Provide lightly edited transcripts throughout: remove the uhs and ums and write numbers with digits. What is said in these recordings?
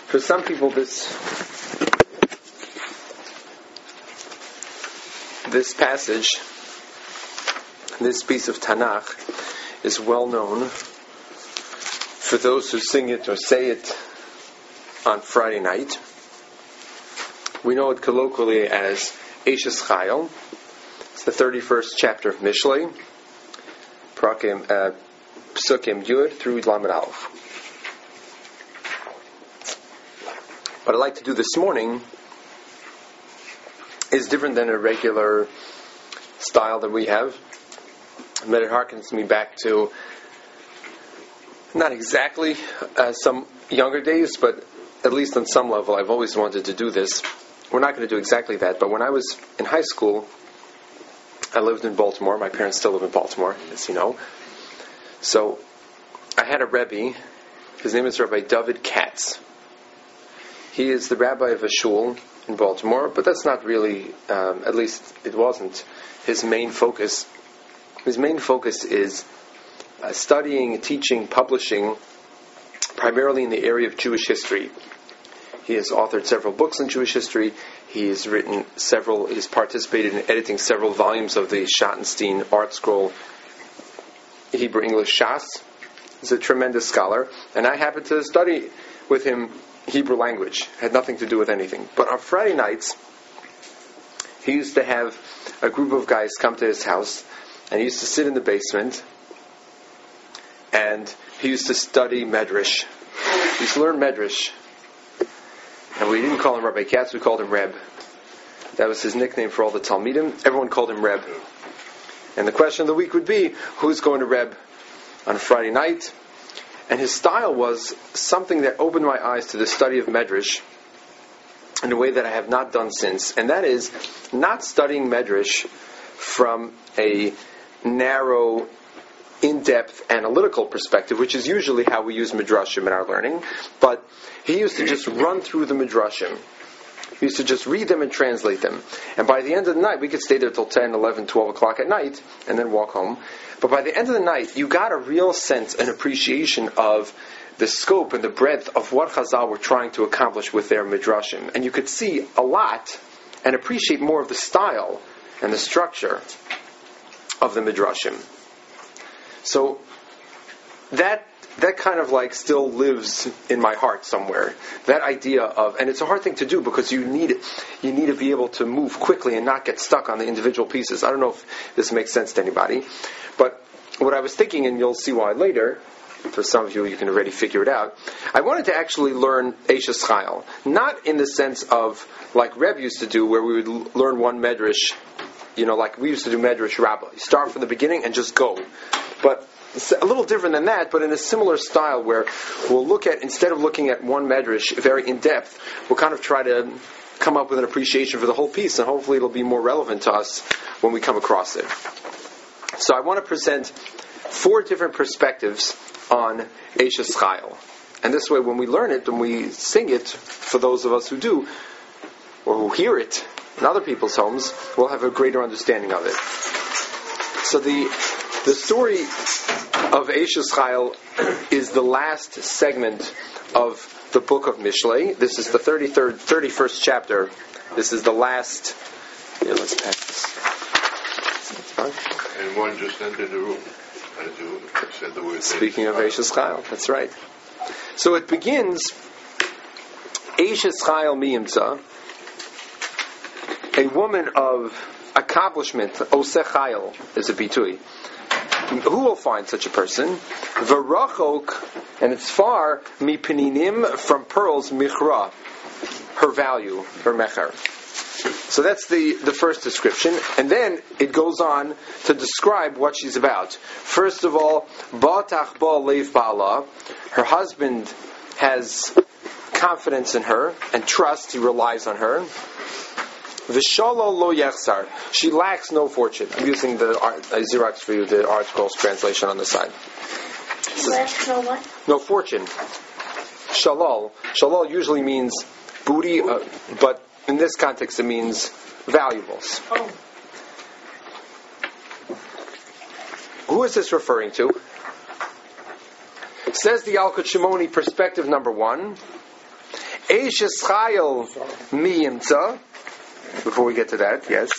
For some people, this passage, this piece of Tanakh, is well known for those who sing it or say it on Friday night. We know it colloquially as Eishes Chayil. It's the 31st chapter of Mishlei, Psukim Yud through Lamed Aleph. What I'd like to do this morning is different than a regular style that we have. But it harkens me back to not exactly some younger days, but at least on some level I've always wanted to do this. We're not going to do exactly that, but when I was in high school, I lived in Baltimore. My parents still live in Baltimore, as you know. So I had a Rebbe. His name is Rabbi David Katz. He is the rabbi of a shul in Baltimore, but that's not really, at least it wasn't, his main focus. His main focus is studying, teaching, publishing, primarily in the area of Jewish history. He has authored several books on Jewish history. He's participated in editing several volumes of the Schottenstein Art Scroll Hebrew-English Shas. He's a tremendous scholar, and I happened to study with him Hebrew language. Had nothing to do with anything. But on Friday nights, he used to have a group of guys come to his house, and he used to sit in the basement, and he used to study Medrash. He used to learn Medrash. And we didn't call him Rabbi Katz, we called him Reb. That was his nickname for all the Talmidim. Everyone called him Reb. And the question of the week would be, who's going to Reb on Friday night? And his style was something that opened my eyes to the study of Medrash in a way that I have not done since. And that is not studying Medrash from a narrow, in-depth, analytical perspective, which is usually how we use Midrashim in our learning. But he used to just run through the Midrashim. He used to just read them and translate them. And by the end of the night, we could stay there till 10, 11, 12 o'clock at night, and then walk home. But by the end of the night, you got a real sense and appreciation of the scope and the breadth of what Chazal were trying to accomplish with their Midrashim. And you could see a lot and appreciate more of the style and the structure of the Midrashim. So that kind of like still lives in my heart somewhere. That idea of, and it's a hard thing to do because you need to be able to move quickly and not get stuck on the individual pieces. I don't know if this makes sense to anybody, but what I was thinking, and you'll see why later, for some of you, you can already figure it out, I wanted to actually learn Eishes Chayil, not in the sense of like Reb used to do, where we would learn one Medrash, like we used to do Medrash Rabbah. You start from the beginning and just go. But it's a little different than that, but in a similar style where we'll look at, instead of looking at one Medrash very in depth, we'll kind of try to come up with an appreciation for the whole piece, and hopefully it'll be more relevant to us when we come across it. So I want to present 4 different perspectives on Eishes Chayil. And this way, when we learn it, when we sing it, for those of us who do, or who hear it in other people's homes, we'll have a greater understanding of it. So the story of Eishes Chayil is the last segment of the book of Mishlei. This is the 31st chapter. This is the last. Yeah, let's pack this. And one just entered the room. As you said the word. Speaking of Eishes Chayil, that's right. So it begins. Eishes Chayil miyimtza, a woman of accomplishment. Oseh Chayil is a bitui. Who will find such a person? V'rachok, and it's far, mipininim, from pearls, michra, her value, her mecher. So that's the first description, and then it goes on to describe what she's about. First of all, ba'atach ba leiv ba'ala, her husband has confidence in her and trust, he relies on her. V'shalo lo yechsar, she lacks no fortune. I'm using the Xerox for you, the Art Scrolls translation on the side. Lacks no what? No fortune. Shalal. Shalal usually means booty, but in this context it means valuables. Oh. Who is this referring to? Says the Yalkut Shimoni, perspective number 1. Eishes Chayil miyimtza. Before we get to that, yes.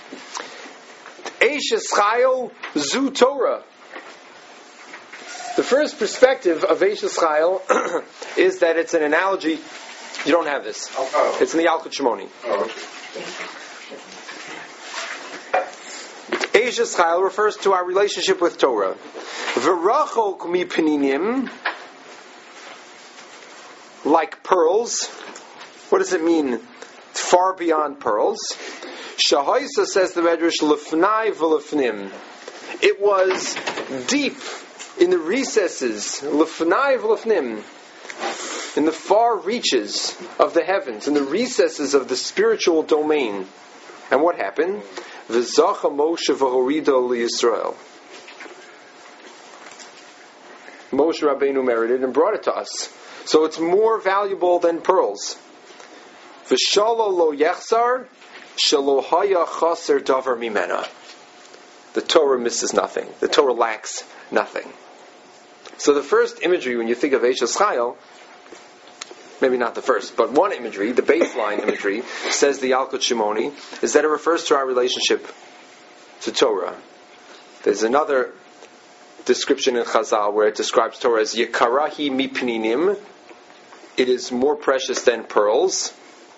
Eishes Chayil zu Torah. The first perspective of Eishes Chayil is that it's an analogy. You don't have this. It's in the Yalkut Shimoni. Eishes Chayil refers to our relationship with Torah. V'rachok mipninim, like pearls. What does it mean? Far beyond pearls. Shahaisa, says the Medrash, lefnai v'lefnim. It was deep in the recesses, lefnai v'lefnim, in the far reaches of the heavens, in the recesses of the spiritual domain. And what happened? V'zacha Moshe v'horido liYisrael. Moshe Rabbeinu merited and brought it to us. So it's more valuable than pearls. V'shalo lo yechzar, shelo haya chaser davar mimena. The Torah misses nothing. The Torah lacks nothing. So the first imagery when you think of Eishes Chayil, maybe not the first, but one imagery, the baseline imagery, says the Yalkut Shimoni, is that it refers to our relationship to Torah. There's another description in Chazal where it describes Torah as Yekarahi mipninim. It is more precious than pearls.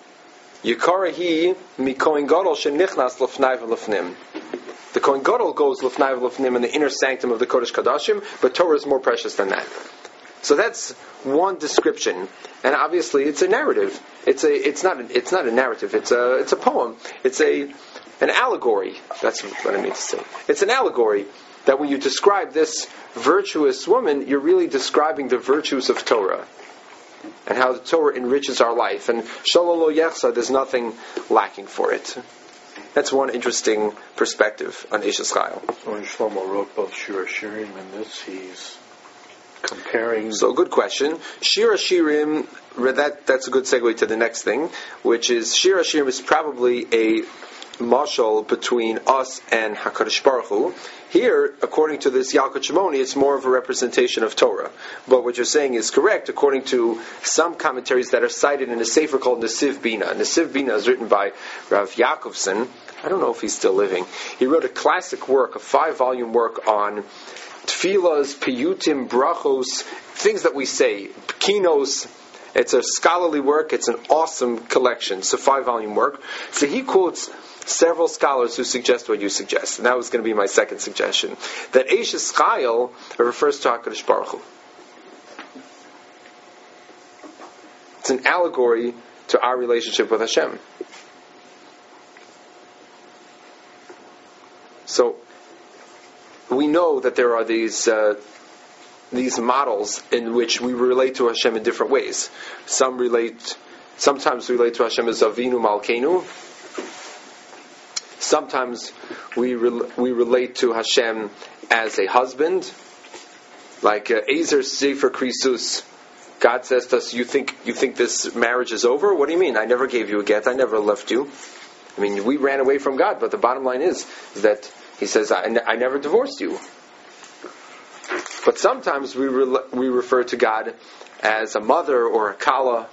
Yekarahi mikohen gadol shenichnas lefnai v'lefnim. The Kohen Gadol goes lefnai v'lefnim in the inner sanctum of the Kodesh Kadashim, but Torah is more precious than that. So that's one description, and obviously it's a narrative. It's not a narrative. It's a poem. It's an allegory. That's what I mean to say. It's an allegory that when you describe this virtuous woman, you're really describing the virtues of Torah and how the Torah enriches our life. And Shalom Lo Yechsa, there's nothing lacking for it. That's one interesting perspective on Eishes Chayil. So when Shlomo wrote both Shir HaShirim and this, he's comparing... So, good question. Shir HaShirim, that's a good segue to the next thing, which is Shir HaShirim is probably a mashal between us and HaKadosh Baruch Hu. Here, according to this Yalkut Shimoni, it's more of a representation of Torah. But what you're saying is correct, according to some commentaries that are cited in a sefer called Nesiv Bina. Nesiv Bina is written by Rav Yaakovson. I don't know if he's still living. He wrote a classic work, a 5-volume work on tefillas, piyutim, brachos, things that we say, kinos. It's a scholarly work. It's an awesome collection. It's a 5-volume work. So he quotes several scholars who suggest what you suggest. And that was going to be my second suggestion. That Eishes Chayil refers to HaKadosh Baruch Hu. It's an allegory to our relationship with Hashem. So, we know that there are these models in which we relate to Hashem in different ways. Sometimes we relate to Hashem as Avinu Malkeinu. Sometimes we relate to Hashem as a husband, like Ezer Sefer Krisus. God says to us, "You think this marriage is over? What do you mean? I never gave you a get. I never left you. I mean, we ran away from God, but the bottom line is that He says, I never divorced you." But sometimes we refer to God as a mother or a kala.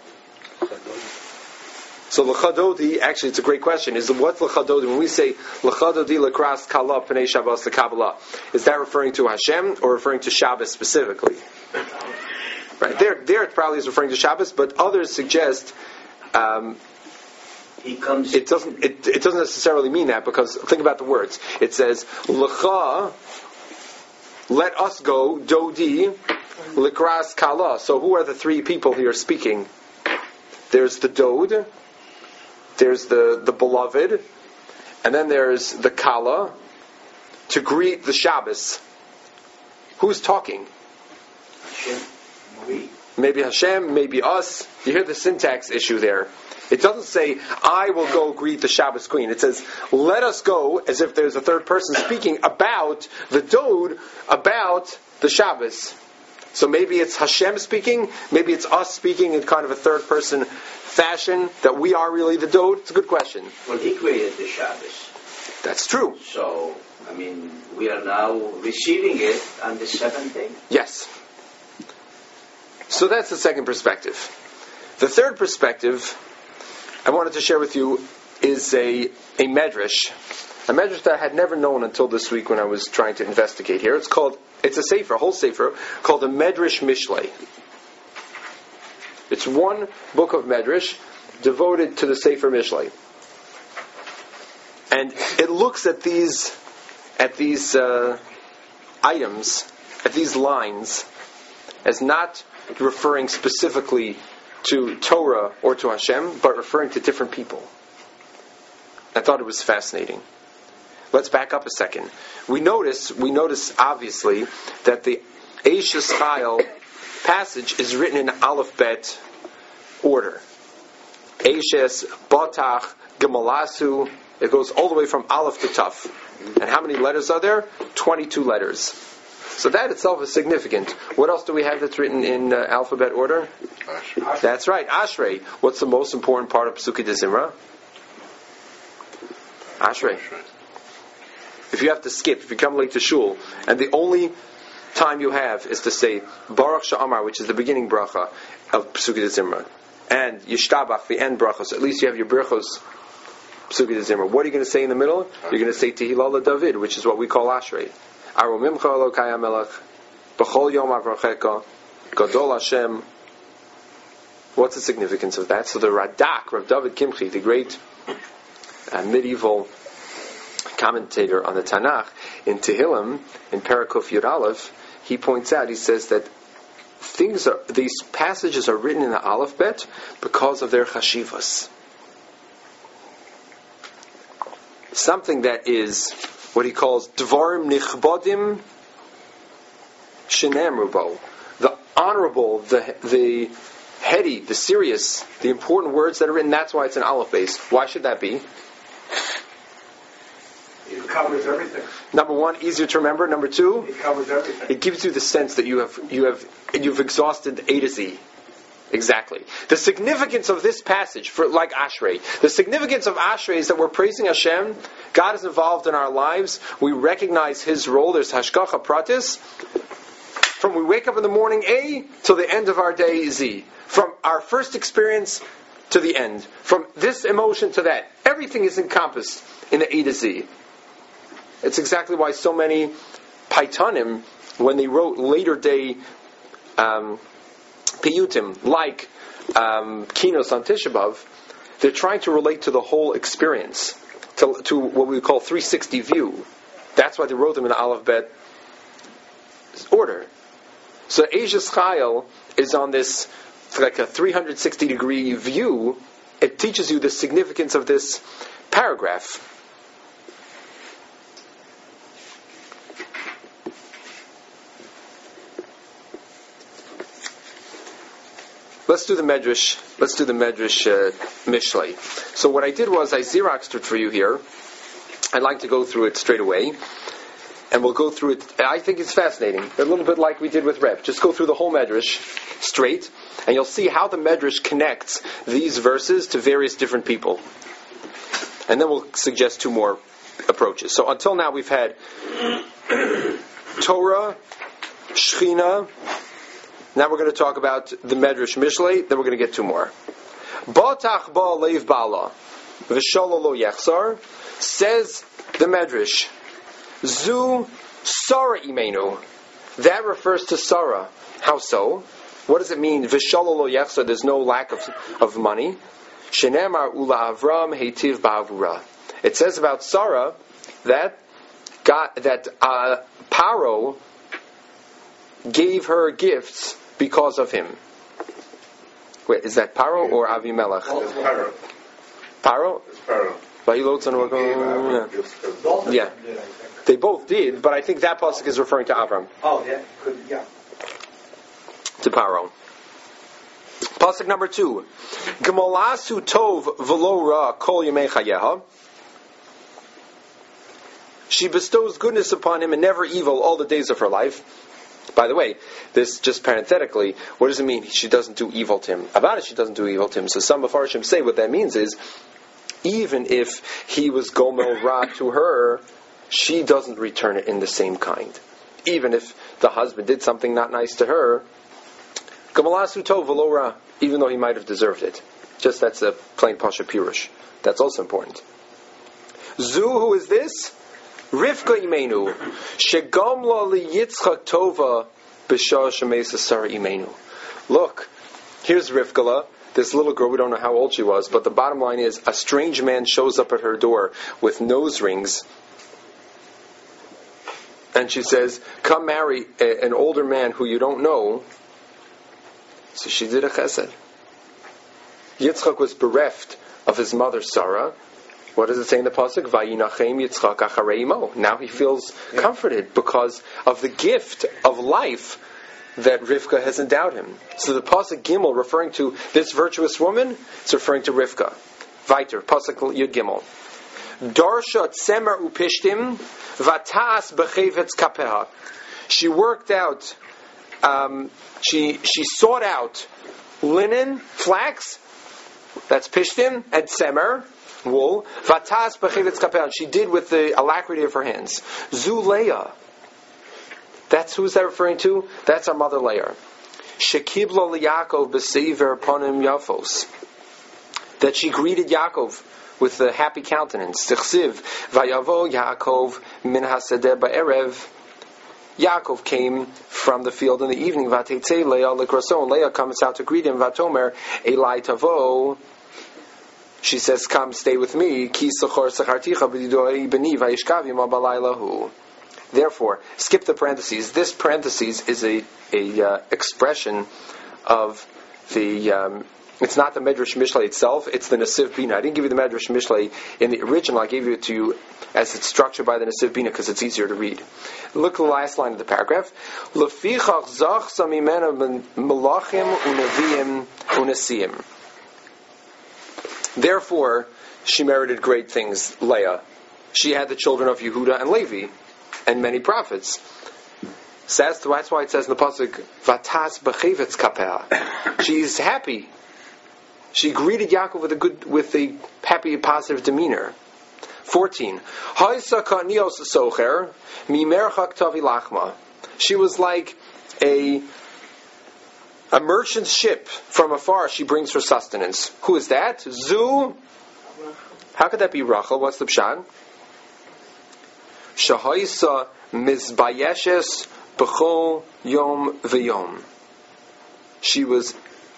So l'chadodi, actually, it's a great question. What's l'chadodi? When we say l'chadodi l'kras kala p'nei Shabbos l'kabbalah, is that referring to Hashem or referring to Shabbos specifically? Right there, it probably is referring to Shabbos, but others suggest it doesn't necessarily mean that, because think about the words. It says l'cha, let us go, dodi l'kras kala. So who are the three people here speaking? There's the dod. There's the beloved, and then there's the kala to greet the Shabbos. Who's talking? Hashem. Maybe Hashem, maybe us. You hear the syntax issue there. It doesn't say, I will go greet the Shabbos queen. It says, let us go, as if there's a third person speaking about the dod, about the Shabbos. So maybe it's Hashem speaking, maybe it's us speaking in kind of a third person fashion, that we are really the dod. It's a good question. Well, He created the Shabbos. That's true. So, we are now receiving it on the seventh day. Yes. So that's the second perspective. The third perspective I wanted to share with you is a medrash that I had never known until this week when I was trying to investigate here. It's a sefer, a whole sefer, called the Medrash Mishlei. It's one book of Medrash devoted to the Sefer Mishlei. And it looks at these items, at these lines, as not referring specifically to Torah or to Hashem, but referring to different people. I thought it was fascinating. Let's back up a second. We notice obviously that the Eishes Chayil passage is written in Aleph Bet order. Eishes, Batach, Gemalasu. It goes all the way from Aleph to Taf. And how many letters are there? 22 letters. So that itself is significant. What else do we have that's written in alphabet order? Ashrei. That's right, Ashrei. What's the most important part of Pesukei de Zimra? Ashrei. If you have to skip, if you come late to shul, and the only time you have is to say Baruch Sha'amar, which is the beginning bracha of Pesukei de Zimra, and Yishtabach, the end bracha, so at least you have your brachos Pesukei de Zimra. What are you going to say in the middle? You're going to say Tehillah David, which is what we call Ashrei. Aromimcha Elokai HaMelech, B'chol Yom Avrochecha, Gadol Hashem. What's the significance of that? So the Radak, Rav David Kimchi, the great medieval commentator on the Tanakh, in Tehillim, in Parakuf Yud Aleph, he points out, he says that these passages are written in the Aleph Bet because of their chashivas. Something that is what he calls Dvarim Nichbodim Shenamru Bo. The honorable, the heady, the serious, the important words that are written, that's why it's an Aleph base. Why should that be? It covers everything. Number one, easier to remember. Number two, It covers everything. it gives you the sense that you've exhausted A to Z. Exactly. The significance of this passage, like Ashrei, the significance of Ashrei is that we're praising Hashem. God is involved in our lives. We recognize His role. There's Hashgacha Pratis. From we wake up in the morning A till the end of our day Z. From our first experience to the end. From this emotion to that. Everything is encompassed in the A to Z. It's exactly why so many Paitanim, when they wrote later day Piyutim, like Kinos on Tisha B'Av, they're trying to relate to the whole experience, to what we call 360 view. That's why they wrote them in the Aleph Bet order. So Eishes Chayil is on this, like a 360 degree view. It teaches you the significance of this paragraph. Let's do the Medrash Mishlei. So what I did was I Xeroxed it for you here. I'd like to go through it straight away. And we'll go through it. I think it's fascinating. A little bit like we did with Reb. Just go through the whole Medrash straight, and you'll see how the Medrash connects these verses to various different people. And then we'll suggest two more approaches. So until now we've had Torah, Shechina. Now we're going to talk about the Medrash Mishlei. Then we're going to get two more. Batach ba leiv bala v'sholo lo yechsar, says the Medrash. Zu Sarah imenu. That refers to Sarah. How so? What does it mean? V'sholo lo yechsar. There's no lack of money. Shenemar ula Avram heitiv ba'avura. It says about Sarah that Paro gave her gifts because of him. Wait, is that Paro or Avimelech? It's Paro. Paro? It's Paro. Yeah. They both did, but I think that pasuk is referring to Avram. Oh, yeah. To Paro. Pasuk number 2. Gemalasu tov v'lo ra kol yemei chayeha. She bestows goodness upon him and never evil all the days of her life. By the way, this just parenthetically, what does it mean? She doesn't do evil to him. About it, she doesn't do evil to him. So some Mefarshim say what that means is, even if he was gomel ra to her, she doesn't return it in the same kind. Even if the husband did something not nice to her, Gamalasu tov v'lo ra, even though he might have deserved it. Just that's a plain pasha pirush. That's also important. Zu, who is this? Rivka imenu, shegamla li Yitzchak tova b'shah shemesa Sarah imenu. Look, here's Rivka, this little girl. We don't know how old she was, but the bottom line is, a strange man shows up at her door with nose rings, and she says, "Come marry an older man who you don't know." So she did a chesed. Yitzchak was bereft of his mother Sarah. What does it say in the pasuk? Vayinachem Yitzchak acharei imo. Now he feels comforted because of the gift of life that Rivka has endowed him. So the pasuk Gimel, referring to this virtuous woman, it's referring to Rivka. Weiter, pasuk Yud Gimel. Darsha tzemer upishtim vatas bechevetz kapeha. She worked out. She sought out linen, flax. That's pishtim and tzemer, wool. Vatas bechevetz kapeha. She did with the alacrity of her hands. Zu Leah. That's who's that referring to? That's our mother Leah. Shekiblo liYaakov b'seiver ponim yafos. That she greeted Yaakov with a happy countenance. Tichsiv vayavo Yaakov min hasedeh ba'erev. Yaakov came from the field in the evening. Vateitze Leah likrason. Leah comes out to greet him. Vatomer elai tavo. She says, "Come, stay with me." Ki sachor sacharticha b'didoi b'ni vayishkavim abalaylahu. Therefore, skip the parentheses. This parentheses is a expression of the. It's not the Medrash Mishlei itself. It's the Nesiv Bina. I didn't give you the Medrash Mishlei in the original. I gave it to you as it's structured by the Nesiv Bina because it's easier to read. Look at the last line of the paragraph. Lefichach zachsa mimena melachim uneviim unesim. Therefore, she merited great things. Leah, she had the children of Yehuda and Levi, and many prophets. That's why it says in the pasuk, "Vatas bechevetz kapeh." She's happy. She greeted Yaakov with a happy, positive demeanor. 14. Haisa kanios socher mimerchak tavi lachma. She was like a merchant ship from afar. She brings her sustenance. Who is that? Zu. How could that be Rachel? What's the pshat? Shahaisa mizbayeshes b'chol yom v'yom. She was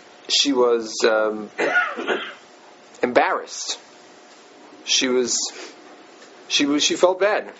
embarrassed. She felt bad.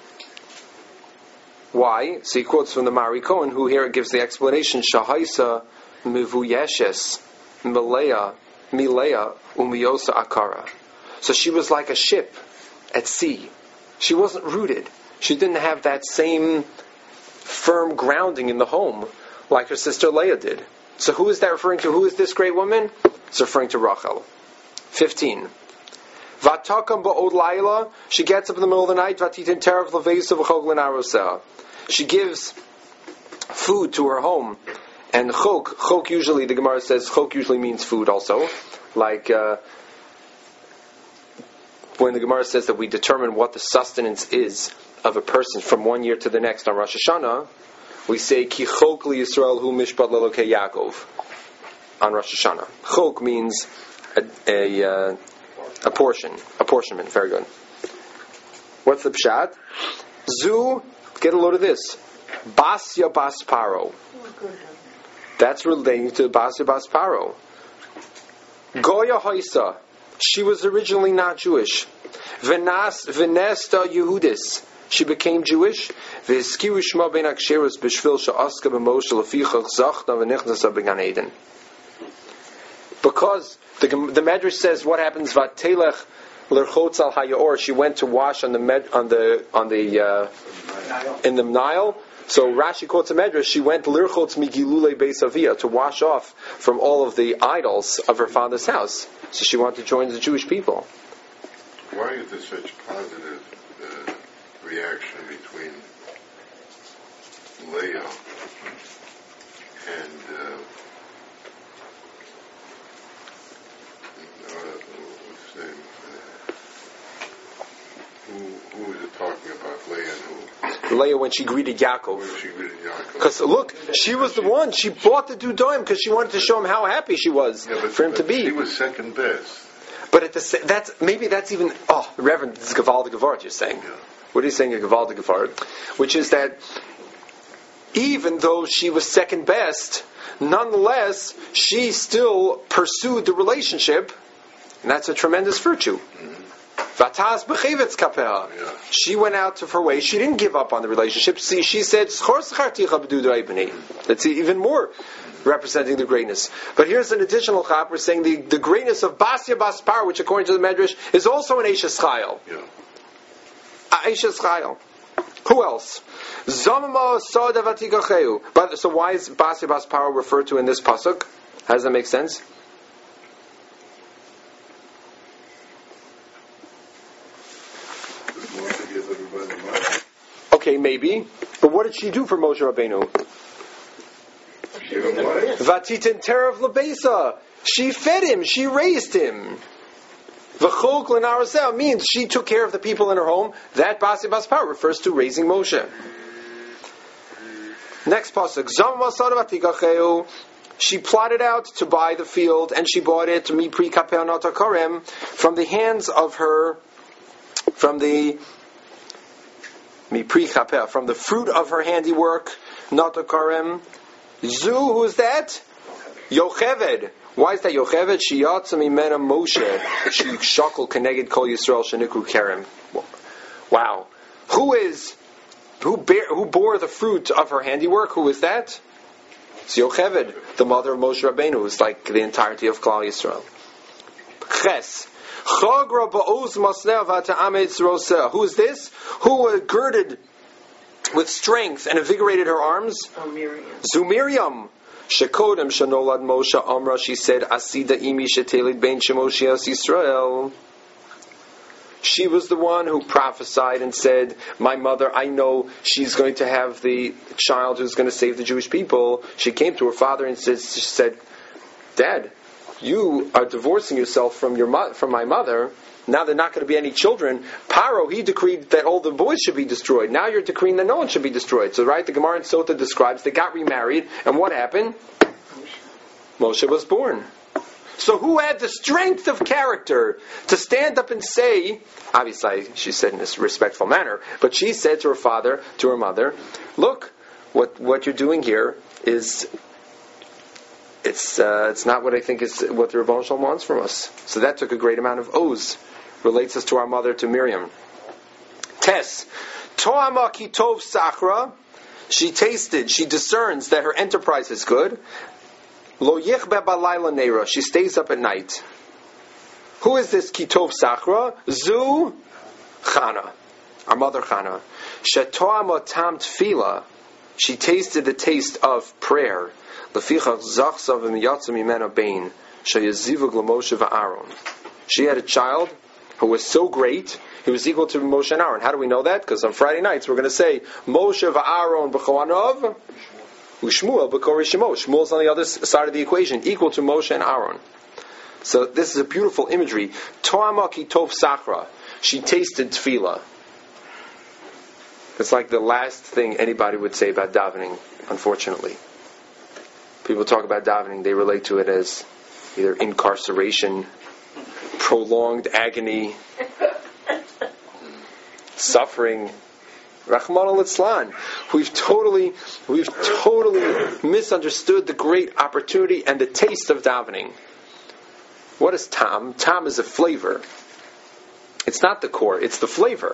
Why? So he quotes from the Mari Cohen, who here gives the explanation. Shahaisa mivuyeshes milea umiosa akara. So she was like a ship at sea. She wasn't rooted. She didn't have that same firm grounding in the home like her sister Leah did. So who is that referring to? Who is this great woman? It's referring to Rachel. 15. Vatakam ba'od laila. She gets up in the middle of the night. Vatitin terav leveisa v'chog l'naroseh. She gives food to her home. And chok usually, the Gemara says, chok usually means food also. Like when the Gemara says that we determine what the sustenance is of a person from one year to the next on Rosh Hashanah, we say, Ki chok li Yisrael hu mishpat lelokei Yaakov on Rosh Hashanah. Chok means a apportionment. Very good. What's the pshat? Zu, get a load of this. Basya bas paro. That's relating to Basya bas paro. Goya haisa. She was originally not Jewish. Venesta Yehudis. She became Jewish. Because the Medrash says what happens. Vatelech lerchotz al hayor. She went to wash in the Nile. So Rashi quotes a Medrash. She went lirchotz migilule beis avia, to wash off from all of the idols of her father's house. So she wanted to join the Jewish people. Why is there such positive reaction between Leah and what's his name? Who is it talking about? Leah and who? Leah when she greeted Yaakov. When she greeted Yaakov. Because look, she was the one. She bought the dudoim because she wanted to show him how happy she was for him to be. He was second best. But that's even. Oh, Reverend, this is Gavaldi Gevart. You're saying. Yeah. What are you saying, Gavaldi Gevart? Which is that even though she was second best, nonetheless she still pursued the relationship, and that's a tremendous virtue. Vatas b'chevetz kapeha. She went out of her way. She didn't give up on the relationship. See, she said, that's even more representing the greatness. But here's an additional chap. We're saying the greatness of Basya Baspar, which according to the Medrash is also an Eishes Chayil. Yeah. Eishes Chayil. Who else? Zamama Sada Vatigacheu. So why is Basya Baspar referred to in this pasuk? How does that make sense? Okay, maybe. But what did she do for Moshe Rabbeinu? Vatitin terav lebesa. She fed him. She raised him. V'chol l'narasel means she took care of the people in her home. That Basi Baspar refers to raising Moshe. Next pasuk. She plotted out to buy the field, and she bought it mipri kapel natakarem from the hands of her, from the fruit of her handiwork, natakarem. Zu, who's that? Yocheved. Why is that Yocheved? She yatsa mimena Moshe. She shakel keneged kol Yisrael shenikru kerem. Wow. Who bore the fruit of her handiwork? Who is that? It's Yocheved, the mother of Moshe Rabbeinu, who's like the entirety of Klal Yisrael. Ches. Who is this? Who girded with strength and invigorated her arms? Miriam. Zumiriam. Shekodem shanolad Moshe Amra. She said, Asida imi shetelid ben Shemoshias Yisrael. She was the one who prophesied and said, my mother, I know she's going to have the child who's going to save the Jewish people. She came to her father and said, Dad, you are divorcing yourself from my mother. Now there are not going to be any children. Paro, he decreed that all the boys should be destroyed. Now you're decreeing that no one should be destroyed. So, right, the Gemara in Sota describes they got remarried, and what happened? Moshe was born. So who had the strength of character to stand up and say, obviously she said in this respectful manner, but she said to her father, to her mother, look, what you're doing here is, it's not what I think is what the Rebbeinu Shalom wants from us. So that took a great amount of oaths. Relates us to our mother, to Miriam. Tes. To'ama ki tov sachra. She tasted, she discerns that her enterprise is good. Lo yichbe balayla neira. She stays up at night. Who is this ki tov sachra? Zu Chana. Our mother Chana. Sheto'ama tam tefila. She tasted the taste of prayer. Lefichach zachsav v'miyatzim imena bein. Sheyazivug l'Moshe v'Aaron. She had a child who was so great, he was equal to Moshe and Aaron. How do we know that? Because on Friday nights we're going to say, Moshe v'Aaron b'choanav, u'Shmuel b'kori Shemo. Shmuel's on the other side of the equation, equal to Moshe and Aaron. So this is a beautiful imagery. To'ama ki tov sachra. She tasted tefillah. It's like the last thing anybody would say about davening, unfortunately. People talk about davening, they relate to it as either incarceration, prolonged agony, suffering. Rahman al-Islan. We've totally misunderstood the great opportunity and the taste of davening. What is tam? Tam is a flavor. It's not the core, it's the flavor.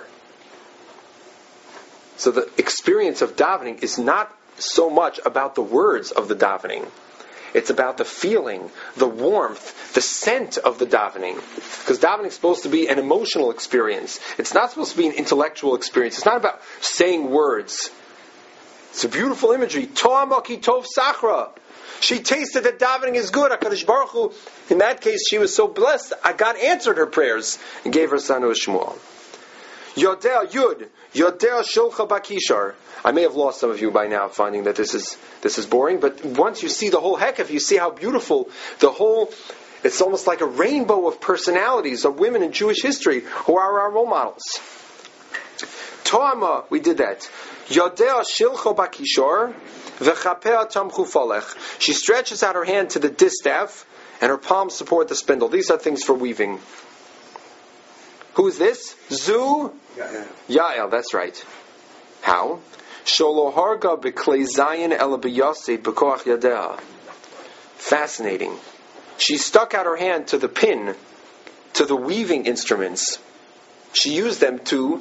So the experience of davening is not so much about the words of the davening. It's about the feeling, the warmth, the scent of the davening. Because davening is supposed to be an emotional experience. It's not supposed to be an intellectual experience. It's not about saying words. It's a beautiful imagery. To'ama ki tov sachra. She tasted that davening is good. HaKadosh Baruch Hu, in that case, she was so blessed. God answered her prayers and gave her son to Shmuel. Yodel Yud. Yodel Shulcha Bakishar. I may have lost some of you by now finding that this is boring, but once you see the whole heck of, you see how beautiful it's almost like a rainbow of personalities of women in Jewish history who are our role models. To'ama, we did that. Yodea shilcho bakishor v'chapea tamchu folech. She stretches out her hand to the distaff, and her palms support the spindle. These are things for weaving. Who is this? Zu Yael. That's right. How? Sholoharga b'klei zayin el b'yaseh b'koach yadea. Fascinating. She stuck out her hand to the pin, to the weaving instruments. She used them to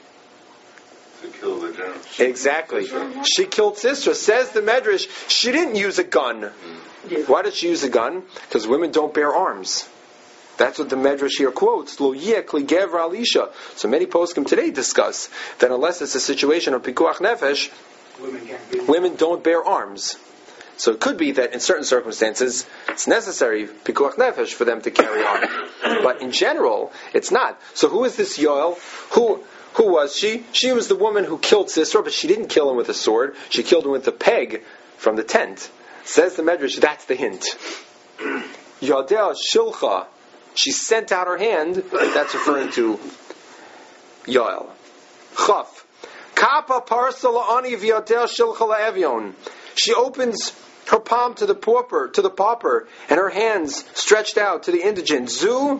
kill the general. Exactly. She killed Sisera. Says the Medrash, she didn't use a gun. Why did she use a gun? Because women don't bear arms. That's what the Medrash here quotes. Lo yeh kli gevra alisha. So many poskim today discuss that unless it's a situation of pikuach nefesh, women don't bear arms. So it could be that in certain circumstances it's necessary pikuach nefesh for them to carry arms. But in general, it's not. So who is this Yoel? Who was she? She was the woman who killed Sisera, but she didn't kill him with a sword. She killed him with a peg from the tent. Says the Medrash, that's the hint. Yadea shilcha. She sent out her hand. That's referring to Yoel. Chaf. Kappa parsala ani v'yadea shilcha la'evyon. She opens her palm to the pauper, and her hands stretched out to the indigent. Zu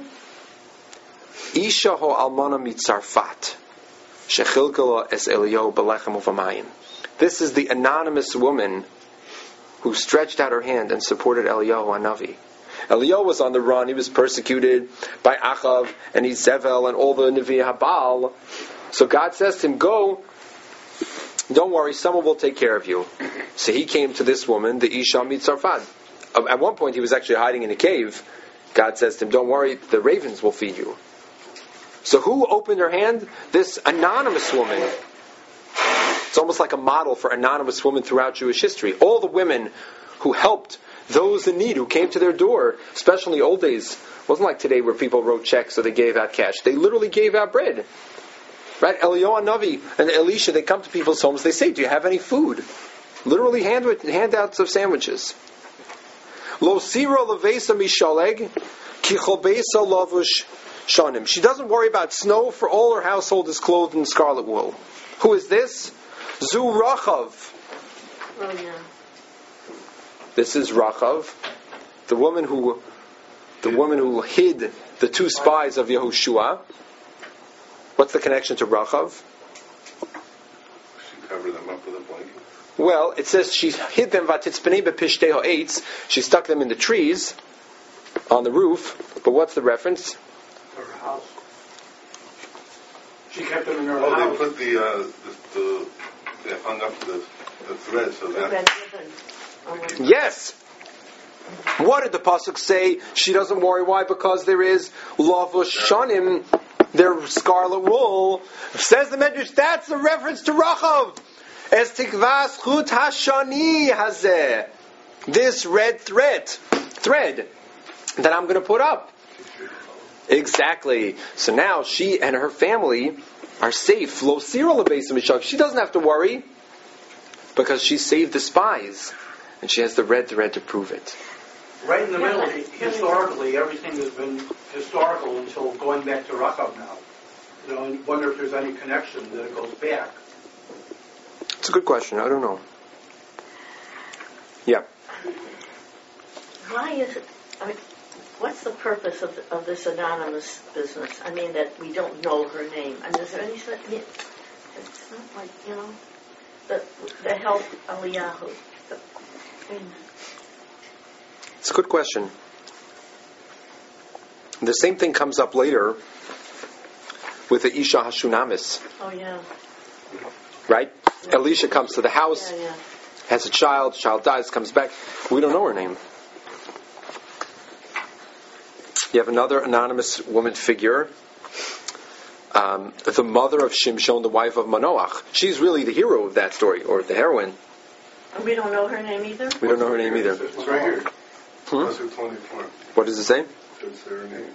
Isha ho almana mitzarfat. Shechilkala es Eliyahu belechem uvamayim. This is the anonymous woman who stretched out her hand and supported Eliyahu Hanavi. Eliyahu was on the run. He was persecuted by Achav and Izevel and all the Nevi Habal. So God says to him, go, don't worry, someone will take care of you. So he came to this woman, the Isha Mitzarfat. At one point he was actually hiding in a cave. God says to him, don't worry, the ravens will feed you. So who opened her hand? This anonymous woman. It's almost like a model for anonymous women throughout Jewish history. All the women who helped those in need, who came to their door, especially in the old days. It wasn't like today where people wrote checks or they gave out cash. They literally gave out bread. Right? Eliyahu Navi and Elisha, they come to people's homes, they say, do you have any food? Literally handouts of sandwiches. Lo sira levesa mishaleg, ki cholbesa lavush shanim. She doesn't worry about snow, for all her household is clothed in scarlet wool. Who is this? Zu Rachav. Oh, yeah. This is Rachav, the woman who hid the two spies of Yehoshua. What's the connection to Rachav? She covered them up with a blanket. Well, it says she hid them vatitzpenei bepishdeho eitz. She stuck them in the trees on the roof. But what's the reference? Her house. She kept them in her Oh, house. they put they hung up the thread so that. Red ribbon. Oh, Yes. What did the pasuk say? She doesn't worry. Why? Because there is lavush shanim, their scarlet wool. Says the Medrash, that's a reference to Rachav. Es tikvas chut hashani hazeh. This red thread that I'm going to put up. Exactly. So now she and her family are safe. Lo sira lebeis mishak. She doesn't have to worry because she saved the spies, and she has the red thread to prove it. Right in the middle, historically, everything has been historical until going back to Rachav now. You know, and wonder if there's any connection that it goes back. It's a good question. I don't know. Yeah. Why is it? I mean, what's the purpose of this anonymous business? I mean, that we don't know her name. And is there any such? I mean, it's not like, you know, the help Eliyahu. I mean, It's a good question. The same thing comes up later with the Isha Hashunamis, oh yeah. right? Elisha comes to the house, Yeah, yeah. has a child dies, comes back. We don't know her name. You have another anonymous woman figure, the mother of Shimshon, the wife of Manoach. She's really the hero of that story, or the heroine. And we don't know her name either? We don't know her name either. It's right here. Pasuk 24. What does it say? It's her name.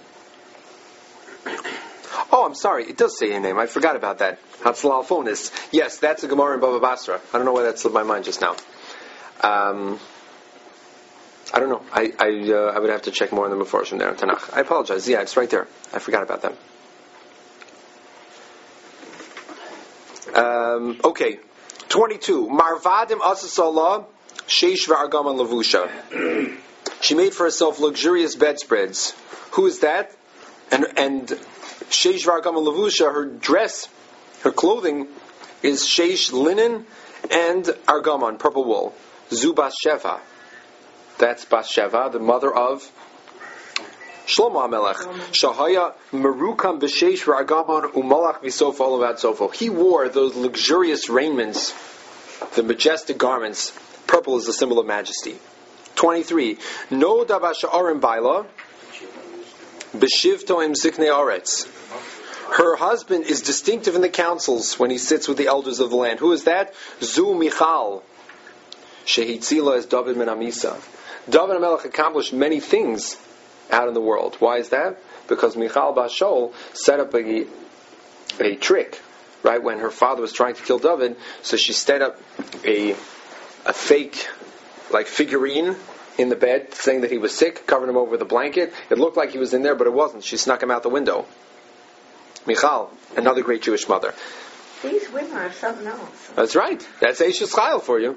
Oh, I'm sorry. It does say her name. I forgot about that. Hatzal Alphonis. Yes, that's a Gemara in Bava Basra. I don't know why that slipped my mind just now. I don't know. I would have to check more on the Meforshim there in Tanakh. I apologize. Yeah, it's right there. I forgot about that. Okay. 22. Marvadim asasala sheish v'argaman lavusha. She made for herself luxurious bedspreads. Who is that? And sheish v'argaman lavusha, her dress, her clothing, is sheish linen and argaman, purple wool. Zu Bathsheba. That's Bathsheba, the mother of Shlomo HaMelech. Shahaya merukam b'sheish v'argaman umalach v'sofa olavad sofo. He wore those luxurious raiments, the majestic garments. Purple is the symbol of majesty. 23. No davasha'arim baila b'shivto im ziknei aretz. Her husband is distinctive in the councils when he sits with the elders of the land. Who is that? Zu Michal. Shehitzila is David ben Amisa. David HaMelech accomplished many things out in the world. Why is that? Because Michal Bashol set up a trick, right, when her father was trying to kill David. So she set up a fake, like, figurine in the bed, saying that he was sick, covered him over with a blanket. It looked like he was in there, but it wasn't. She snuck him out the window. Michal, another great Jewish mother. These women are something else. That's right. That's Eishes Chayil for you.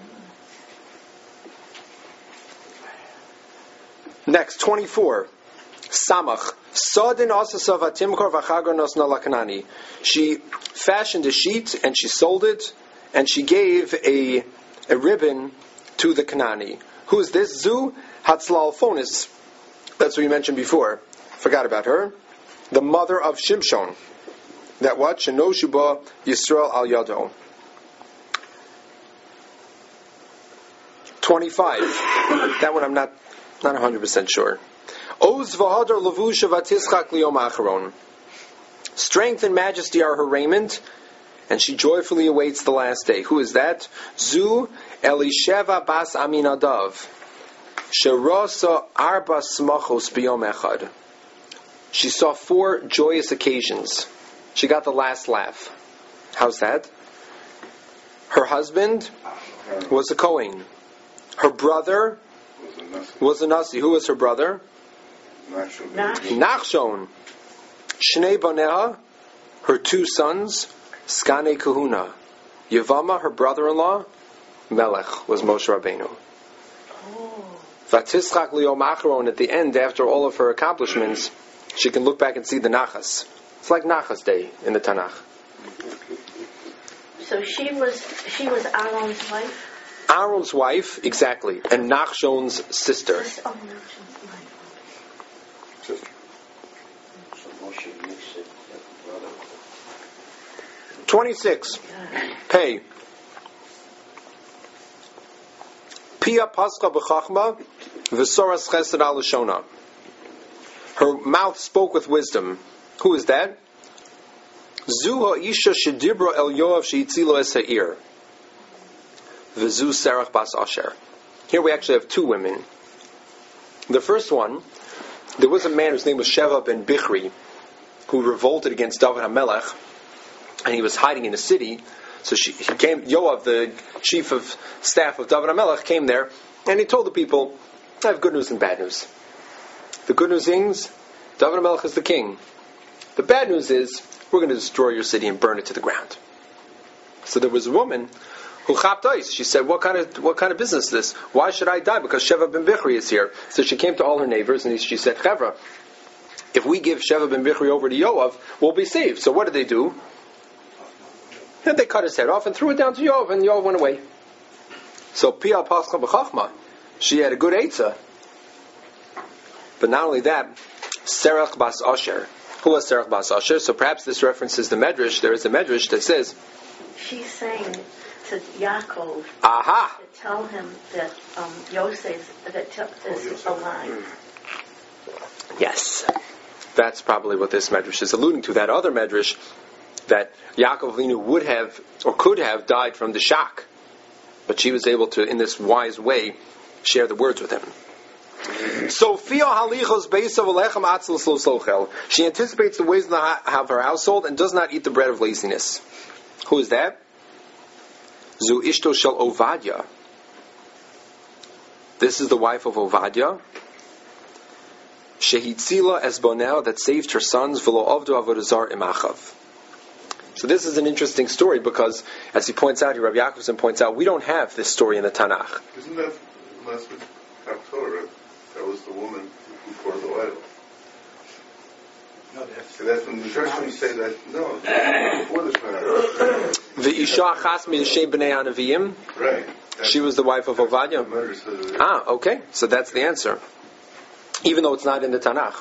Next, 24. Samach. Sadin asasav atimkor v'chagar nosna lakanani. She fashioned a sheet and she sold it, and she gave a ribbon to the Kanani. Who is this? Zu Hatzlalphonis. That's what we mentioned before. Forgot about her. The mother of Shimshon. That what? Shenoshuba Yisrael al Yado. 25. That one I'm not 100% sure. Oz v'hadar levusha v'tischak liyom acharon. Strength and majesty are her raiment, and she joyfully awaits the last day. Who is that? Zu Elisheva bas Aminadav. Sherasa arba smachos biyom echad. She saw 4 joyous occasions. She got the last laugh. How's that? Her husband was a Kohen. Her brother was a Nasi. Who was her brother? Nachshon. Shnei Baneha, her 2 sons, Skane Kahuna. Yevama, her brother-in-law, Melech, was Moshe Rabbeinu. Vatischak liyom acharon, at the end, after all of her accomplishments, she can look back and see the Nachas. It's like Nachas Day in the Tanakh. So she was Aaron's wife? Aaron's wife, exactly, and Nachshon's sister. Oh, Nachshon's wife. Sister. So Moshe mixed it, brother. 26. Hey. Pia pascha b'chachma v'soras chesed al lashona. Her mouth spoke with wisdom. Who is that? Zu ha'isha shedibra el Yoav she'itzilo es ha'ir. V'zu Serach bas Asher. Here we actually have 2 women. The first one, there was a man whose name was Sheva ben Bichri, who revolted against David HaMelech, and he was hiding in a city. So he came, Yoav, the chief of staff of David HaMelech, came there, and he told the people, I have good news and bad news. The good news is, David HaMelech is the king. The bad news is, we're going to destroy your city and burn it to the ground. So there was a woman who chapped ice. She said, what kind of business is this? Why should I die? Because Sheva ben Bichri is here. So she came to all her neighbors, and she said, Chevra, if we give Sheva ben Bichri over to Yoav, we'll be saved. So what did they do? And they cut his head off and threw it down to Yoav, and Yoav went away. So Pia pascha b'chachma, she had a good eitzah. But not only that, Serach bas Asher. Who was Serach bas Asher? So perhaps this references the Medrash. There is a Medrash that says, She's saying to Yaakov aha! to tell him that Yosef is alive. Yes. That's probably what this Medrash is alluding to. That other Medrash, that Yaakov Avinu would have, or could have, died from the shock. But she was able to, in this wise way, share the words with him. Sophia halichos beisav alechem atzlos lo sochel. She anticipates the ways of her household and does not eat the bread of laziness. Who is that? Zu ishto shel Ovadia. This is the wife of Ovadia. Shehitzila esbonel, that saved her sons. V'lo avdu avodah zar imachav. So this is an interesting story because, as he points out here, Rabbi Yaakovson points out, we don't have this story in the Tanakh. Isn't that last week Torah? That was the woman who poured the oil. No, that's And that's when the Gershon say that, no, before the Shemana. The Isha Chasmi L'Shem B'nei Hanaviyim. Right. She was the wife of Ovadia. The murder says it. Okay. So that's the answer. Even though it's not in the Tanakh.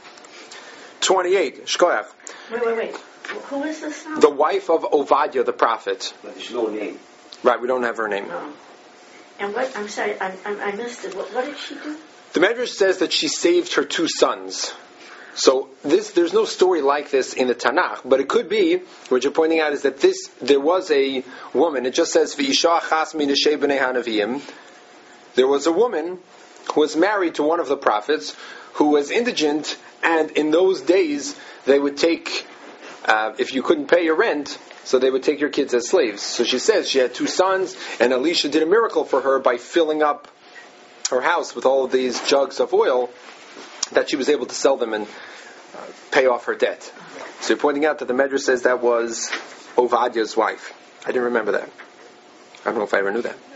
28. Shkoyach. Wait. Who is this now? The wife of Ovadia, the prophet. But there's no name. Right, we don't have her name. No. And what? I'm sorry, I missed it. What did she do? The Medrash says that she saved her 2 sons. So there's no story like this in the Tanakh, but it could be. What you're pointing out is that there was a woman. It just says V'isha chasmi n'shei b'nei hanaviyim. There was a woman who was married to one of the prophets who was indigent, and in those days they would take, if you couldn't pay your rent, so they would take your kids as slaves. So she says she had 2 sons, and Elisha did a miracle for her by filling up her house with all of these jugs of oil, that she was able to sell them and pay off her debt. So you're pointing out that the Medrash says that was Ovadiah's wife. I didn't remember that. I don't know if I ever knew that.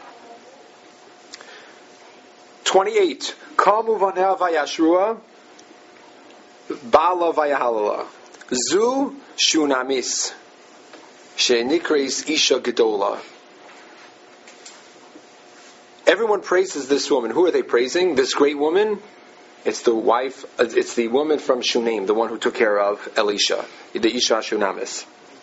28. Kamu vaneh vayashrua, bala vayahalala. Zu shunamis, shenikres isha gedola. Everyone praises this woman. Who are they praising? This great woman? It's the wife, it's the woman from Shunem, the one who took care of Elisha, the Isha Shunamis.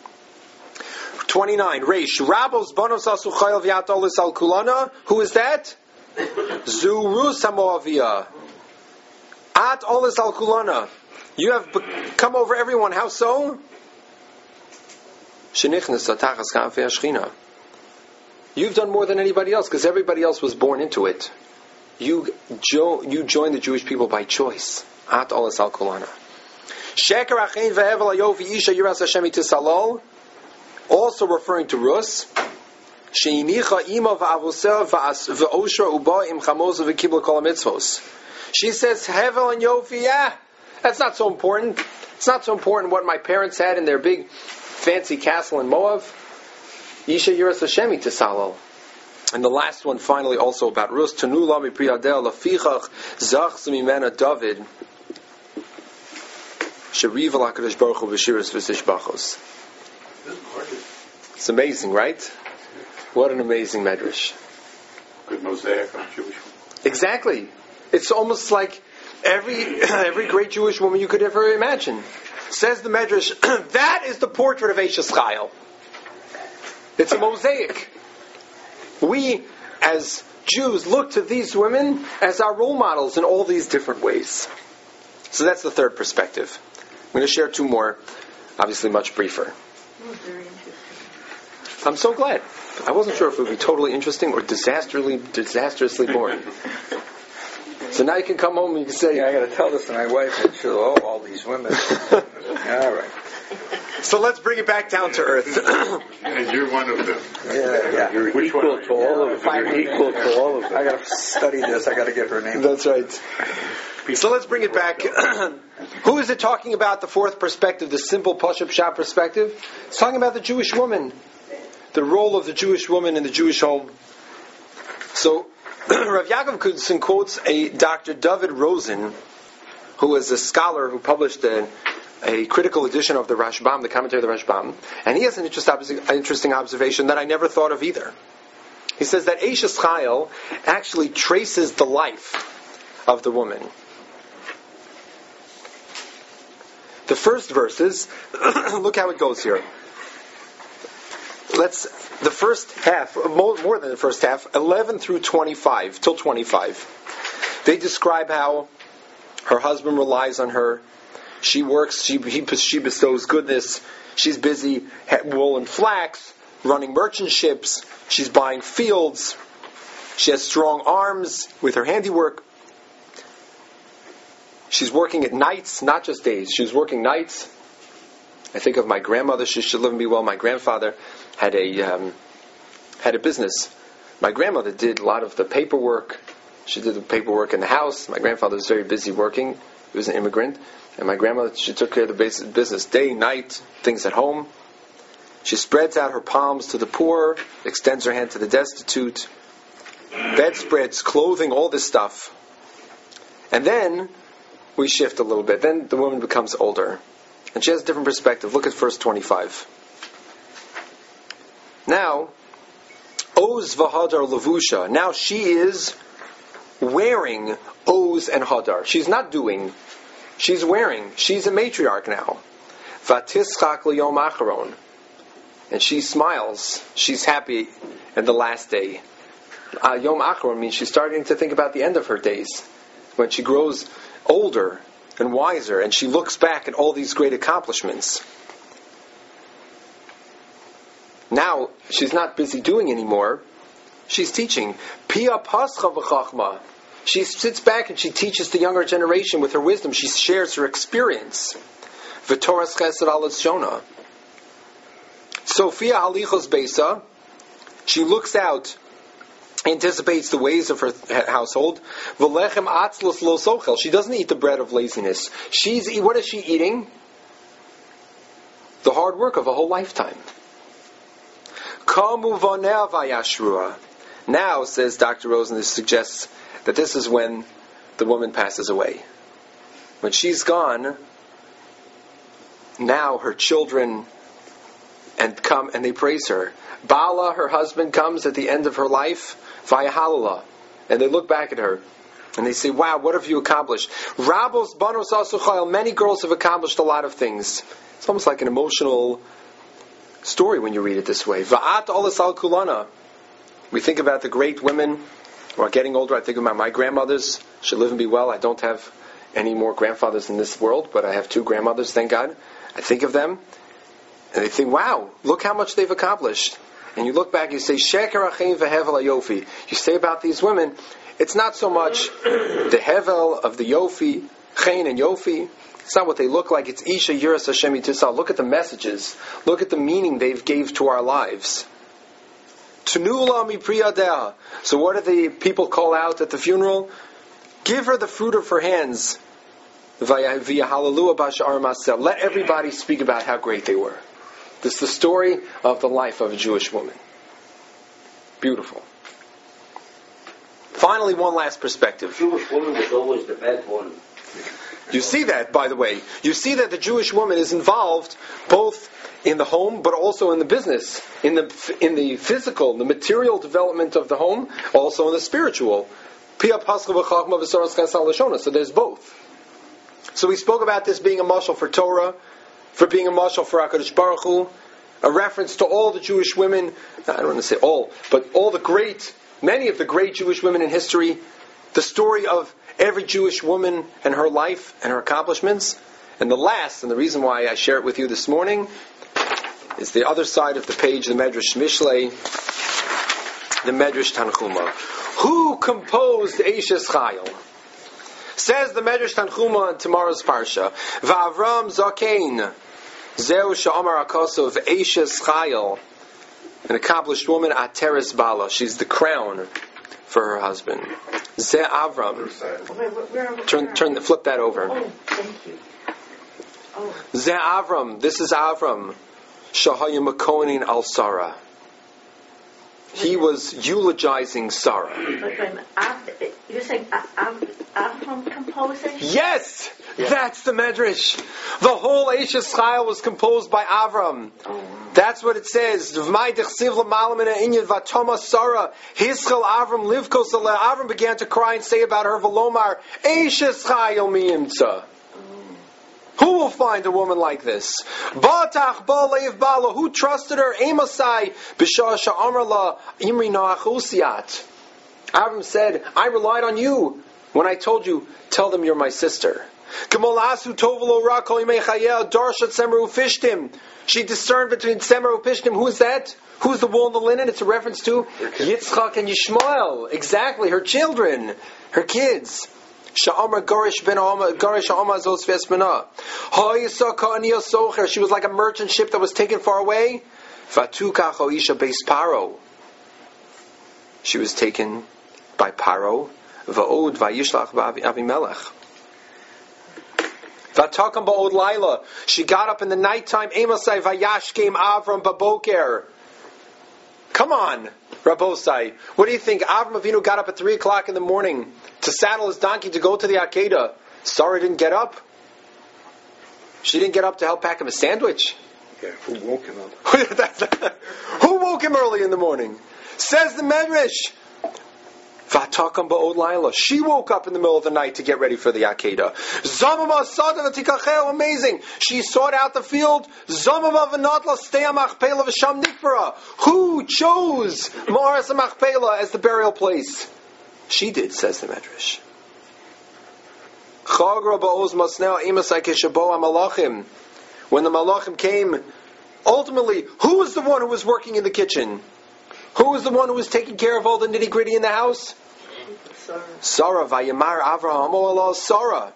29. Reish, Rabos Bonos Asuchayel V'Yatolis Al Kulana. Who is that? Zuru Samoavia. At Olis Al Kulana. You have come over everyone. How so? Shenichnes Atachas Kafei Ashchina. You've done more than anybody else, because everybody else was born into it. You joined the Jewish people by choice. At Olis Al Kulana. Sheker Achein Ve'evel Ayovi Isha Yiras Hashem Tisalol. Also referring to Rus. Sheinicha Ima Va'avoseh Va'oshra Uba Im Chamoz V'Kibla Kol HaMitzvos. She says, Hevel and Yofi, that's not so important. It's not so important what my parents had in their big fancy castle in Moab. Isha Yiras Hashem Tisalol. And the last one, finally, also about Rus. Tanula mi priyadel lafichach zach zemimena David sheriva lakadosh baruch hu b'shiras v'sishbachos. It's amazing, right? What an amazing medrash. Good mosaic on Jewish. Exactly. It's almost like every great Jewish woman you could ever imagine. Says the medrash, that is the portrait of Eishes Chayil. It's a mosaic. We, as Jews, look to these women as our role models in all these different ways. So that's the third perspective. I'm going to share 2 more, obviously much briefer. Oh, very interesting. I'm so glad. I wasn't sure if it would be totally interesting or disastrously boring. So now you can come home and you can say, I got to tell this to my wife, and she'll all these women. All right. So let's bring it back down to earth. And you're one of them. Yeah. You're equal to all of them. You're equal to all of them. I got to study this. I got to get her name. That's right. So let's bring it back. Who is it talking about, the fourth perspective, the simple Pashup Shah perspective? It's talking about the Jewish woman. The role of the Jewish woman in the Jewish home. So Rav Yaakov Kudson quotes a Dr. David Rosen, who is a scholar who published a critical edition of the Rashbam, the commentary of the Rashbam, and he has an interesting observation that I never thought of either. He says that Eishes Chayil actually traces the life of the woman. The first verses, look how it goes here. The first half, more than the first half, 11 through 25, till 25. They describe how her husband relies on her. She works, she bestows goodness. She's busy wool and flax, running merchant ships. She's buying fields. She has strong arms with her handiwork. She's working at nights, not just days. She was working nights. I think of my grandmother. She should live and be well. My grandfather had a business. My grandmother did a lot of the paperwork. She did the paperwork in the house. My grandfather was very busy working. He was an immigrant. And my grandmother, she took care of the basic business, day, night, things at home. She spreads out her palms to the poor, extends her hand to the destitute, bedspreads, clothing, all this stuff. And then we shift a little bit. Then the woman becomes older. And she has a different perspective. Look at verse 25. Now, Oz v'Hadar levusha. Now she is wearing Oz and Hadar. She's not doing. She's wearing. She's a matriarch now. Vatischak liyom acharon. And she smiles. She's happy in the last day. Yom acharon means she's starting to think about the end of her days. When she grows older and wiser, and she looks back at all these great accomplishments. Now, she's not busy doing anymore. She's teaching. Pia pascha v'chachma. She sits back and she teaches the younger generation with her wisdom. She shares her experience. V'toras chesed al shona. Sophia halichos beisa. She looks out, anticipates the ways of her household. V'lechem atzlos lo sochel. She doesn't eat the bread of laziness. What is she eating? The hard work of a whole lifetime. Now, says Dr. Rosen, this suggests that this is when the woman passes away. When she's gone, now her children come and they praise her. Bala, her husband, comes at the end of her life, Vayahalala, and they look back at her and they say, wow, what have you accomplished? Rabos banos asuchayil, many girls have accomplished a lot of things. It's almost like an emotional story when you read it this way. Va'at olas al kulana. We think about the great women who are getting older. I think about my grandmothers. Should live and be well. I don't have any more grandfathers in this world, but I have 2 grandmothers, thank God. I think of them, and they think, wow, look how much they've accomplished. And you look back, you say, Sheker achein v'hevel hayofi. You say about these women, it's not so much the hevel of the yofi, chen and yofi. It's not what they look like. It's Isha Yiras Hashem Yitisal. Look at the messages. Look at the meaning they've gave to our lives. Tunula mi priyadeh. So what do the people call out at the funeral? Give her the fruit of her hands. Via hallelujah bashar masel. Let everybody speak about how great they were. This is the story of the life of a Jewish woman. Beautiful. Finally, one last perspective. Jewish woman was always the bad one. You see that, by the way. You see that the Jewish woman is involved both in the home, but also in the business, in the physical, the material development of the home, also in the spiritual. So there's both. So we spoke about this being a mashal for Torah, for being a mashal for HaKadosh Baruch Hu, a reference to all the Jewish women, I don't want to say all, but many of the great Jewish women in history, the story of every Jewish woman and her life and her accomplishments. And the last, and the reason why I share it with you this morning, is the other side of the page, the Medrash Mishlei, the Medrash Tanchuma. Who composed Eishes Chayil? Says the Medrash Tanchuma in tomorrow's Parsha, Va'avram Zakein, Zeu Sha'amar Akosov Eishes Chayil, an accomplished woman, Ateres Bala. She's the crown for her husband. Ze Avram. Flip that over. Oh, thank you. Oh. Ze Avram. This is Avram. Shahaya Makonin al Sarah. He was eulogizing Sarah. You're saying Avram composed it? Yes! That's the Medrash. The whole Eishes Chayil was composed by Avram. Oh. That's what it says. Avram began to cry and say about her, Velomar, Eishes Chayil miyimtza. Who will find a woman like this? Batach ba'leiv bala. Who trusted her? Amosai b'shah sha'amarla imri na'achusiat. Avram said, I relied on you when I told you, tell them you're my sister. Gemolasu tovelo ra kol yimei chayel darshat semeru fishtim. She discerned between semeru fishtim. Who is that? Who's the wool and the linen? It's a reference to Yitzchak and Yishmael. Exactly, her children, her kids. Sha'amar Garish ben Garish Ha'amar Zos Vesmana. Ha'yisaka Aniyosocher. She was like a merchant ship that was taken far away. Fatuka Choisha Beis Paro. She was taken by Paro. Va'od Va'yishlach Avimelech. Vatakam ba'od laila. She got up in the nighttime. Emasai vayashkem Avram baboker. Come on, Rabbosai. What do you think? Avram Avinu got up at 3 o'clock in the morning to saddle his donkey to go to the Akedah. Sarah didn't get up. She didn't get up to help pack him a sandwich. Yeah, who woke him up? Who woke him early in the morning? Says the Medrash. Vatakam ba'od laila. She woke up in the middle of the night to get ready for the Akedah. Zamama sada v'tikachel. Amazing. She sought out the field. Zamama v'natla steya machpela v'sham nikbara. Who chose Ma'aras Machpelah as the burial place? She did, says the Medrash. Chagra ba'oz masneo emasai keshabo ha'malachim. When the malachim came, ultimately, who was the one who was working in the kitchen? Who was the one who was taking care of all the nitty-gritty in the house? Sarah. Vayamar Avraham o Sarah.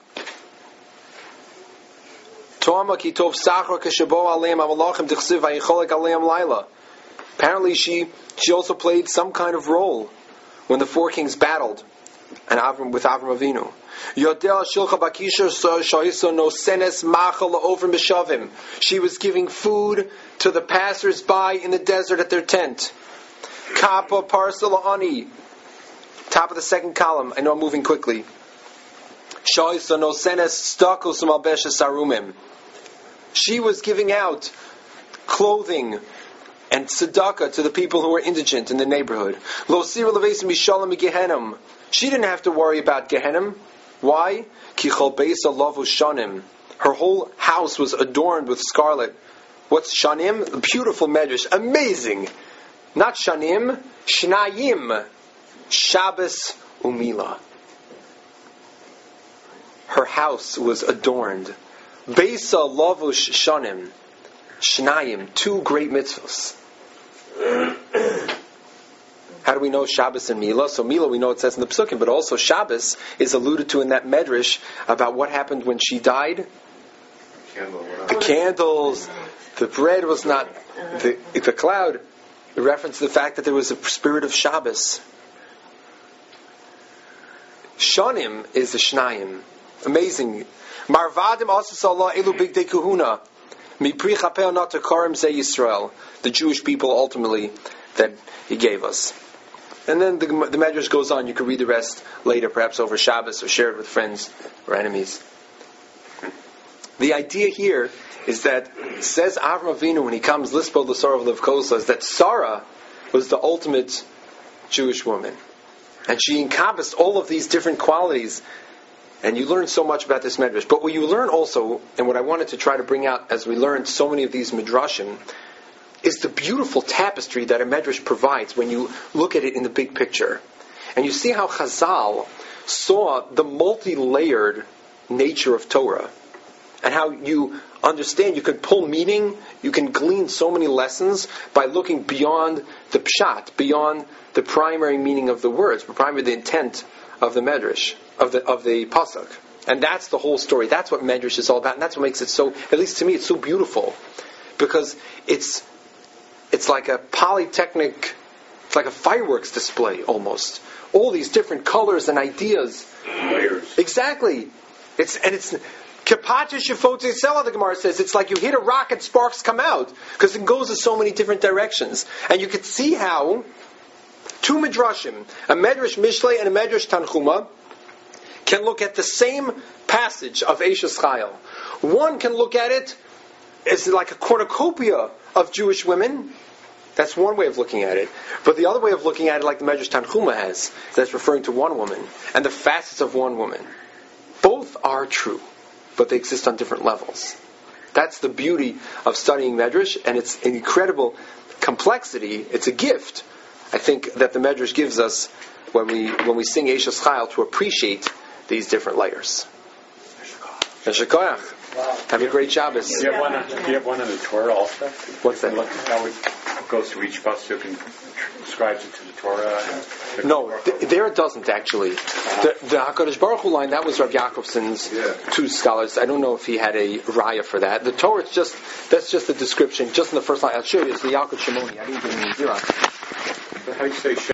Toma kitov sachra keshabo aleim hamalachim dichsiv vayicholek aleim laila. Apparently she also played some kind of role when the 4 kings battled and with Avram Avinu. Yodel shilcha bakisha shoiso no senes machal over mishavim. She was giving food to the passers-by in the desert at their tent. Kappa parsel ani. Top of the second column. I know I'm moving quickly. Shoiso no senes stakos malbeshes sarumim. She was giving out clothing and tzedakah to the people who were indigent in the neighborhood. Lo sira levesim mishalim gehenim. She didn't have to worry about Gehenim. Why? Ki chol beisa lavu shanim. Her whole house was adorned with scarlet. What's shanim? A beautiful medrash. Amazing. Not shanim, shnayim. Shabbos umila. Her house was adorned. Beisa lavush shanim. Shnayim. 2 great mitzvahs. How do we know Shabbos and Mila? So Mila we know it says in the Psukim, but also Shabbos is alluded to in that Medrash about what happened when she died. The candles, the bread was not, the cloud. It referenced the fact that there was a spirit of Shabbos. Shanim is the Shnayim. Amazing. Marvadim asasallah elu bigdei kuhuna. Mipri chapel not to karim ze Yisrael. The Jewish people ultimately that He gave us. And then the Medrash goes on. You can read the rest later, perhaps over Shabbos, or share it with friends or enemies. The idea here is that, says Avram Avinu when he comes, Lispo l'Sarah v'Levkosa, is that Sarah was the ultimate Jewish woman. And she encompassed all of these different qualities. And you learn so much about this Medrash. But what you learn also, and what I wanted to try to bring out as we learned so many of these Midrashim, is the beautiful tapestry that a Medrash provides when you look at it in the big picture. And you see how Chazal saw the multi-layered nature of Torah. And how you understand, you can pull meaning, you can glean so many lessons by looking beyond the pshat, beyond the primary meaning of the words, primary the intent of the Medrash, of the pasuk. And that's the whole story. That's what Medrash is all about. And that's what makes it so, at least to me, it's so beautiful. Because it's like a polytechnic, it's like a fireworks display almost. All these different colors and ideas. Layers. Exactly. It's Kapata Shafotze Sela, the Gemara says. It's like you hit a rock and sparks come out. Because it goes in so many different directions. And you could see how 2 Midrashim, a Medrash Mishlei and a Medrash Tanchuma, can look at the same passage of Eishes Chayil. One can look at it as like a cornucopia of Jewish women. That's one way of looking at it. But the other way of looking at it, like the Medrash Tanchuma has, that's referring to one woman and the facets of one woman. Both are true, but they exist on different levels. That's the beauty of studying Medrash, and it's an incredible complexity. It's a gift, I think, that the Medrash gives us when we sing Eishes Chayil to appreciate these different layers. Yesher Koyach. Wow. Have a great Shabbos. Do you have one in the Torah also? What's that? Look how it goes through each pasuk and describes it to the Torah. And No, there it doesn't actually. The HaKadosh Baruch Hu line, that was Rav Yaakovson's 2 scholars. I don't know if he had a raya for that. The Torah, that's just the description, just in the first line. I'll show you, it's the Yalkut Shimoni. I didn't give him any Xerox. how do you say